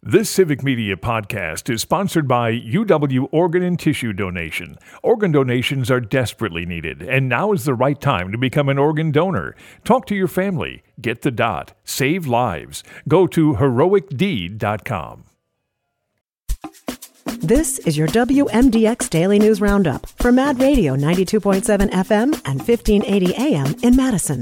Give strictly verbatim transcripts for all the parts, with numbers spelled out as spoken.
This Civic Media podcast is sponsored by U W Organ and Tissue Donation. Organ donations are desperately needed, and now is the right time to become an organ donor. Talk to your family. Get the dot. Save lives. Go to heroic deed dot com. This is your W M D X Daily News Roundup for Mad Radio ninety-two point seven F M and fifteen eighty A M in Madison.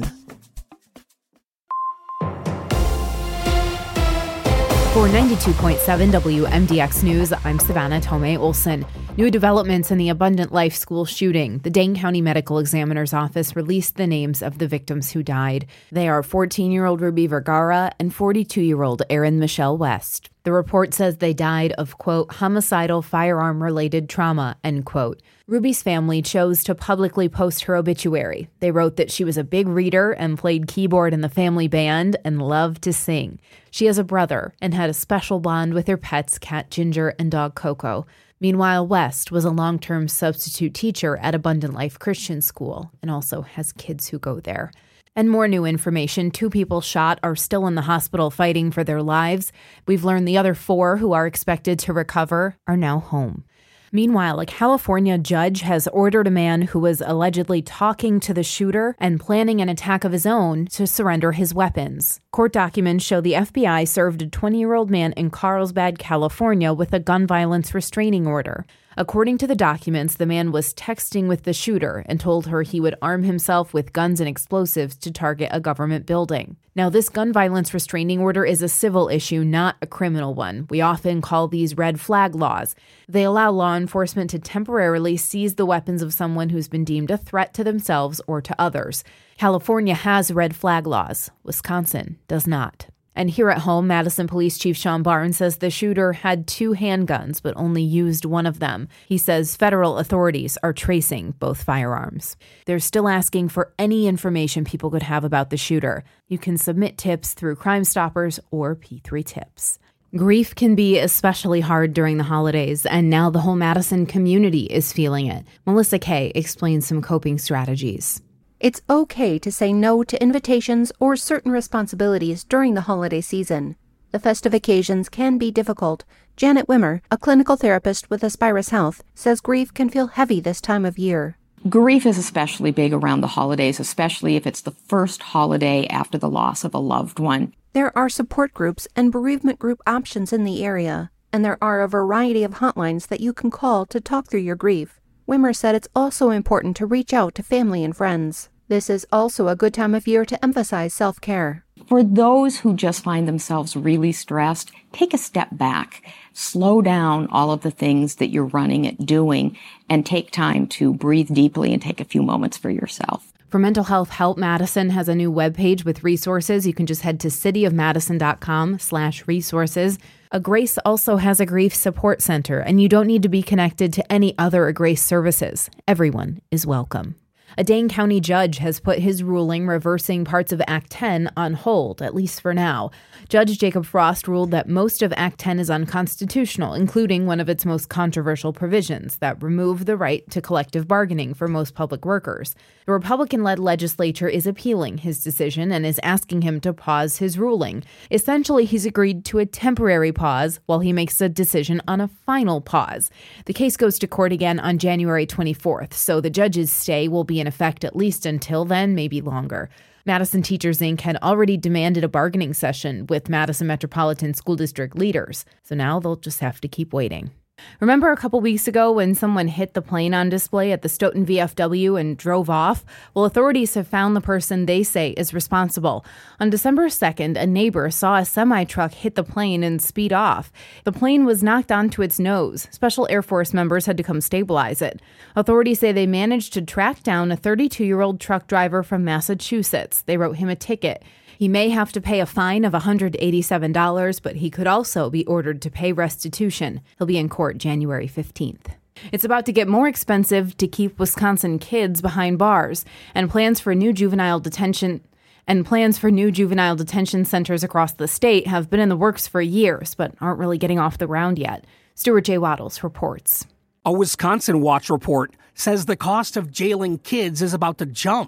For ninety-two point seven W M D X News, I'm Savannah Tomei Olson. New developments in the Abundant Life school shooting. The Dane County Medical Examiner's Office released the names of the victims who died. They are fourteen-year-old Ruby Vergara and forty-two-year-old Erin Michelle West. The report says they died of, quote, homicidal firearm-related trauma, end quote. Ruby's family chose to publicly post her obituary. They wrote that she was a big reader and played keyboard in the family band and loved to sing. She has a brother and had a special bond with her pets, cat Ginger and dog Coco. Meanwhile, West was a long-term substitute teacher at Abundant Life Christian School and also has kids who go there. And more new information. Two people shot are still in the hospital fighting for their lives. We've learned the other four who are expected to recover are now home. Meanwhile, a California judge has ordered a man who was allegedly talking to the shooter and planning an attack of his own to surrender his weapons. Court documents show the F B I served a twenty-year-old man in Carlsbad, California, with a gun violence restraining order. According to the documents, the man was texting with the shooter and told her he would arm himself with guns and explosives to target a government building. Now, this gun violence restraining order is a civil issue, not a criminal one. We often call these red flag laws. They allow law enforcement to temporarily seize the weapons of someone who's been deemed a threat to themselves or to others. California has red flag laws. Wisconsin does not. And here at home, Madison Police Chief Sean Barnes says the shooter had two handguns, but only used one of them. He says federal authorities are tracing both firearms. They're still asking for any information people could have about the shooter. You can submit tips through Crime Stoppers or P three Tips. Grief can be especially hard during the holidays, and now the whole Madison community is feeling it. Melissa Kay explains some coping strategies. It's okay to say no to invitations or certain responsibilities during the holiday season. The festive occasions can be difficult. Janet Wimmer, a clinical therapist with Aspirus Health, says grief can feel heavy this time of year. Grief is especially big around the holidays, especially if it's the first holiday after the loss of a loved one. There are support groups and bereavement group options in the area, and there are a variety of hotlines that you can call to talk through your grief. Wimmer said it's also important to reach out to family and friends. This is also a good time of year to emphasize self-care. For those who just find themselves really stressed, take a step back, slow down all of the things that you're running at doing, and take time to breathe deeply and take a few moments for yourself. For mental health help, Madison has a new webpage with resources. You can just head to cityofmadison.com slash resources. A Grace also has a grief support center, and you don't need to be connected to any other A Grace services. Everyone is welcome. A Dane County judge has put his ruling reversing parts of Act ten on hold, at least for now. Judge Jacob Frost ruled that most of Act ten is unconstitutional, including one of its most controversial provisions that remove the right to collective bargaining for most public workers. The Republican-led legislature is appealing his decision and is asking him to pause his ruling. Essentially, he's agreed to a temporary pause while he makes a decision on a final pause. The case goes to court again on January twenty-fourth, so the judge's stay will be in effect at least until then, maybe longer. Madison Teachers Incorporated had already demanded a bargaining session with Madison Metropolitan School District leaders, so now they'll just have to keep waiting. Remember a couple weeks ago when someone hit the plane on display at the Stoughton V F W and drove off? Well, authorities have found the person they say is responsible. On December second, a neighbor saw a semi-truck hit the plane and speed off. The plane was knocked onto its nose. Special Air Force members had to come stabilize it. Authorities say they managed to track down a thirty-two-year-old truck driver from Massachusetts. They wrote him a ticket. He may have to pay a fine of one hundred eighty-seven dollars, but he could also be ordered to pay restitution. He'll be in court January fifteenth. It's about to get more expensive to keep Wisconsin kids behind bars, and plans for new juvenile detention and plans for new juvenile detention centers across the state have been in the works for years, but aren't really getting off the ground yet. Stuart J. Waddles reports. A Wisconsin Watch report says the cost of jailing kids is about to jump.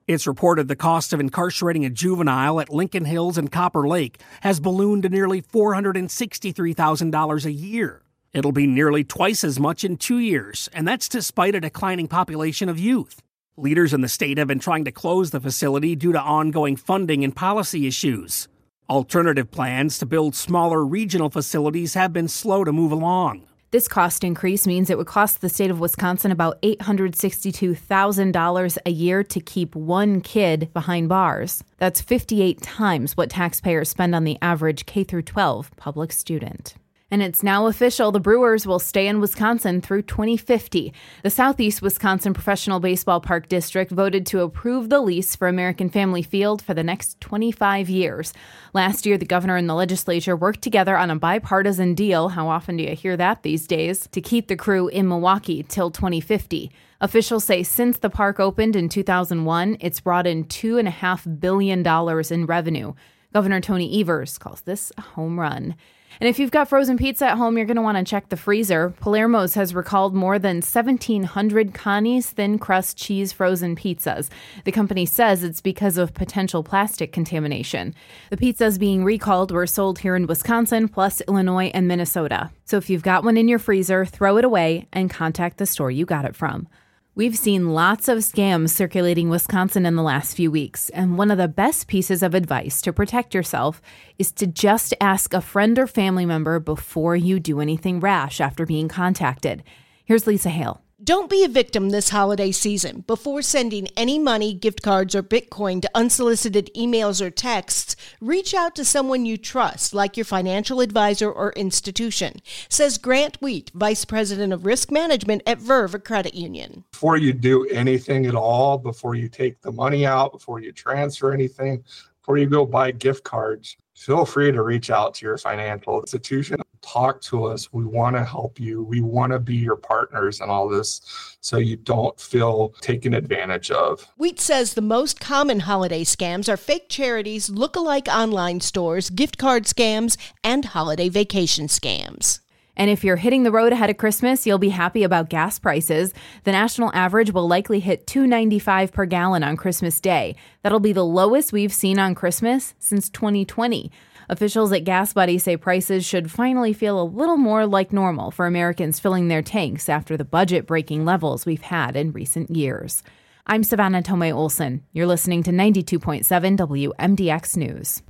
It's reported the cost of incarcerating a juvenile at Lincoln Hills and Copper Lake has ballooned to nearly four hundred sixty-three thousand dollars a year. It'll be nearly twice as much in two years, and that's despite a declining population of youth. Leaders in the state have been trying to close the facility due to ongoing funding and policy issues. Alternative plans to build smaller regional facilities have been slow to move along. This cost increase means it would cost the state of Wisconsin about eight hundred sixty-two thousand dollars a year to keep one kid behind bars. That's fifty-eight times what taxpayers spend on the average K through twelve public student. And it's now official. The Brewers will stay in Wisconsin through twenty fifty. The Southeast Wisconsin Professional Baseball Park District voted to approve the lease for American Family Field for the next twenty-five years. Last year, the governor and the legislature worked together on a bipartisan deal, how often do you hear that these days, to keep the crew in Milwaukee till twenty fifty. Officials say since the park opened in two thousand one, it's brought in two point five billion dollars in revenue. Governor Tony Evers calls this a home run. And if you've got frozen pizza at home, you're going to want to check the freezer. Palermo's has recalled more than seventeen hundred Connie's thin crust cheese frozen pizzas. The company says it's because of potential plastic contamination. The pizzas being recalled were sold here in Wisconsin, plus Illinois and Minnesota. So if you've got one in your freezer, throw it away and contact the store you got it from. We've seen lots of scams circulating Wisconsin in the last few weeks, and one of the best pieces of advice to protect yourself is to just ask a friend or family member before you do anything rash after being contacted. Here's Lisa Hale. Don't be a victim this holiday season. Before sending any money, gift cards, or Bitcoin to unsolicited emails or texts, reach out to someone you trust, like your financial advisor or institution, says Grant Wheat, Vice President of Risk Management at Verve Credit Union. Before you do anything at all, before you take the money out, before you transfer anything, before you go buy gift cards, feel free to reach out to your financial institution. Talk to us. We want to help you. We want to be your partners in all this so you don't feel taken advantage of. Wheat says the most common holiday scams are fake charities, look-alike online stores, gift card scams, and holiday vacation scams. And if you're hitting the road ahead of Christmas, you'll be happy about gas prices. The national average will likely hit two dollars and ninety-five cents per gallon on Christmas Day. That'll be the lowest we've seen on Christmas since twenty twenty. Officials at Gas Buddy say prices should finally feel a little more like normal for Americans filling their tanks after the budget-breaking levels we've had in recent years. I'm Savannah Tomei Olson. You're listening to ninety-two point seven W M D X News.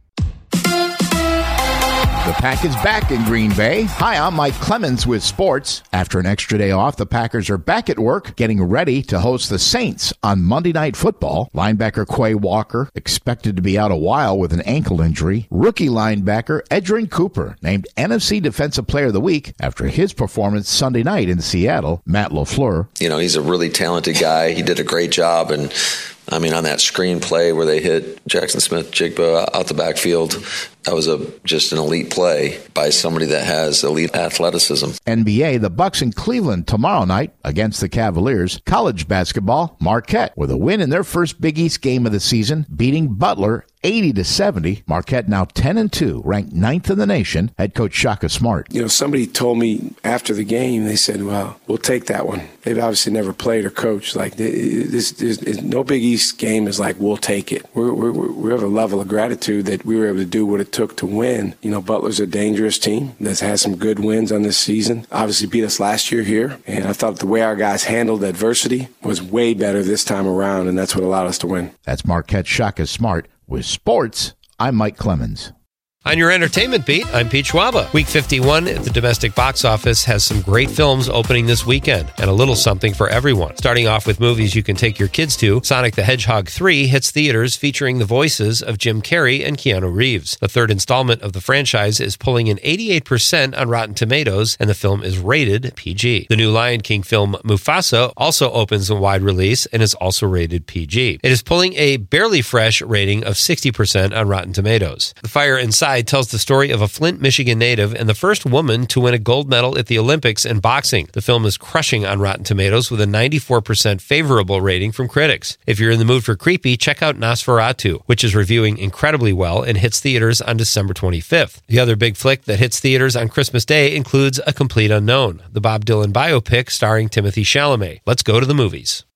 The Pack is back in Green Bay. Hi, I'm Mike Clemens with sports. After an extra day off, the Packers are back at work, getting ready to host the Saints on Monday Night Football. Linebacker Quay Walker expected to be out a while with an ankle injury. Rookie linebacker Edgerrin Cooper named N F C Defensive Player of the Week after his performance Sunday night in Seattle. Matt LaFleur. You know, he's a really talented guy. He did a great job, and I mean, on that screen play where they hit Jackson Smith-Jigba out the backfield, that was a just an elite play by somebody that has elite athleticism. N B A, the Bucks in Cleveland tomorrow night against the Cavaliers. College basketball, Marquette with a win in their first Big East game of the season, beating Butler eighty to seventy. Marquette now ten and two, ranked ninth in the nation. Head coach Shaka Smart. You know, somebody told me after the game, they said, well, we'll take that one. They've obviously never played or coached. Like, this, this, this no Big East game is like, we'll take it. We're, we're, we have a level of gratitude that we were able to do what it took to win. You know, Butler's a dangerous team that's had some good wins on this season. Obviously beat us last year here. And I thought the way our guys handled adversity was way better this time around, and that's what allowed us to win. That's Marquette Shaka Smart. With sports, I'm Mike Clemens. On your entertainment beat, I'm Pete Schwaba. Week fifty-one at the domestic box office has some great films opening this weekend and a little something for everyone. Starting off with movies you can take your kids to, Sonic the Hedgehog three hits theaters featuring the voices of Jim Carrey and Keanu Reeves. The third installment of the franchise is pulling an eighty-eight percent on Rotten Tomatoes, and the film is rated P G. The new Lion King film Mufasa also opens a wide release and is also rated P G. It is pulling a barely fresh rating of sixty percent on Rotten Tomatoes. The Fire Inside tells the story of a Flint, Michigan native and the first woman to win a gold medal at the Olympics in boxing. The film is crushing on Rotten Tomatoes with a ninety-four percent favorable rating from critics. If you're in the mood for creepy, check out Nosferatu, which is reviewing incredibly well and hits theaters on December twenty-fifth. The other big flick that hits theaters on Christmas Day includes A Complete Unknown, the Bob Dylan biopic starring Timothée Chalamet. Let's go to the movies.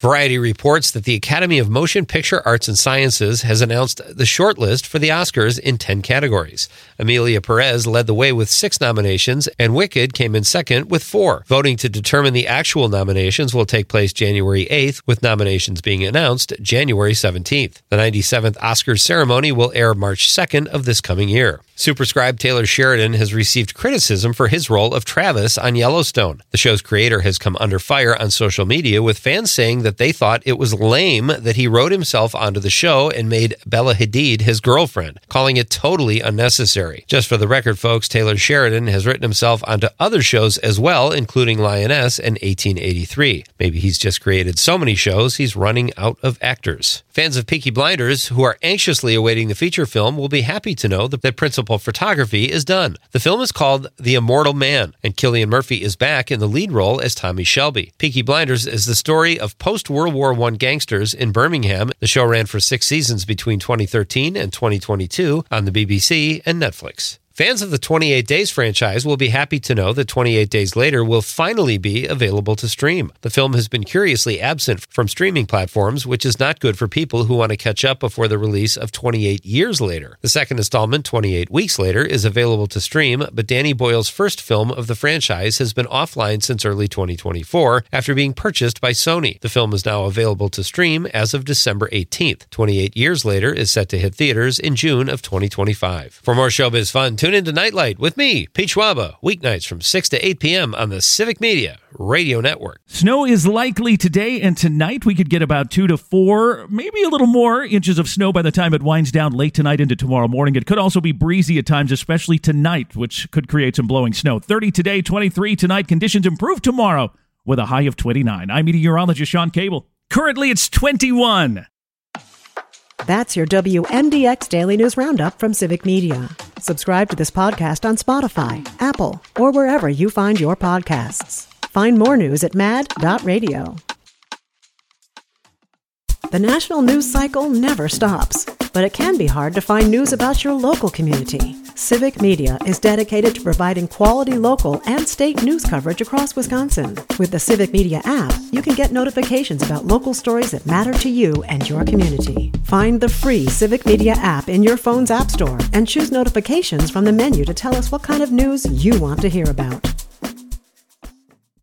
Variety reports that the Academy of Motion Picture Arts and Sciences has announced the shortlist for the Oscars in ten categories. Emilia Perez led the way with six nominations, and Wicked came in second with four. Voting to determine the actual nominations will take place January eighth, with nominations being announced January seventeenth. The ninety-seventh Oscars ceremony will air March second of this coming year. Superscribe Taylor Sheridan has received criticism for his role of Travis on Yellowstone. The show's creator has come under fire on social media, with fans saying that they thought it was lame that he wrote himself onto the show and made Bella Hadid his girlfriend, calling it totally unnecessary. Just for the record, folks, Taylor Sheridan has written himself onto other shows as well, including Lioness and eighteen eighty-three. Maybe he's just created so many shows he's running out of actors. Fans of Peaky Blinders who are anxiously awaiting the feature film will be happy to know that the principal photography is done. The film is called The Immortal Man, and Cillian Murphy is back in the lead role as Tommy Shelby. Peaky Blinders is the story of post-World War One gangsters in Birmingham. The show ran for six seasons between twenty thirteen and twenty twenty-two on the B B C and Netflix. Fans of the twenty-eight Days franchise will be happy to know that twenty-eight Days Later will finally be available to stream. The film has been curiously absent from streaming platforms, which is not good for people who want to catch up before the release of twenty-eight Years Later. The second installment, twenty-eight Weeks Later, is available to stream, but Danny Boyle's first film of the franchise has been offline since early twenty twenty-four after being purchased by Sony. The film is now available to stream as of December eighteenth. twenty-eight Years Later is set to hit theaters in June of twenty twenty-five. For more showbiz fun, tune into Nightlight with me, Pete Schwaba, weeknights from six to eight p.m. on the Civic Media Radio Network. Snow is likely today and tonight. We could get about two to four, maybe a little more inches of snow by the time it winds down late tonight into tomorrow morning. It could also be breezy at times, especially tonight, which could create some blowing snow. thirty today, twenty-three tonight. Conditions improve tomorrow with a high of twenty-nine. I'm meteorologist Sean Cable. Currently, it's twenty-one. That's your W M D X Daily News Roundup from Civic Media. Subscribe to this podcast on Spotify, Apple, or wherever you find your podcasts. Find more news at mad dot radio. The national news cycle never stops, but it can be hard to find news about your local community. Civic Media is dedicated to providing quality local and state news coverage across Wisconsin. With the Civic Media app, you can get notifications about local stories that matter to you and your community. Find the free Civic Media app in your phone's app store and choose notifications from the menu to tell us what kind of news you want to hear about.